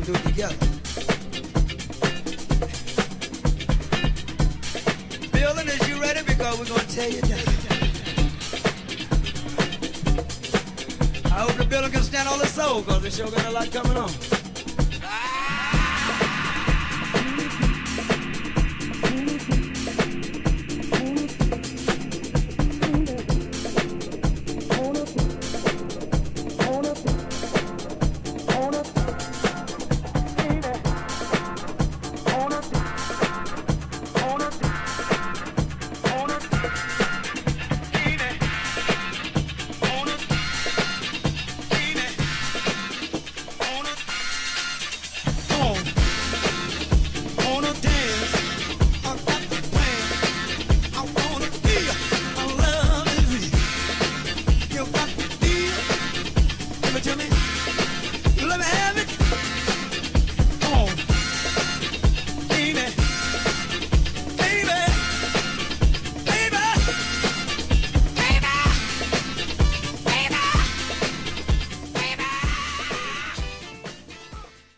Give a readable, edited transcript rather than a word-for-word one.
do it together. Building, is you ready? Because we're going to tear you down. I hope the building can stand all the soul, because the show got a lot coming on.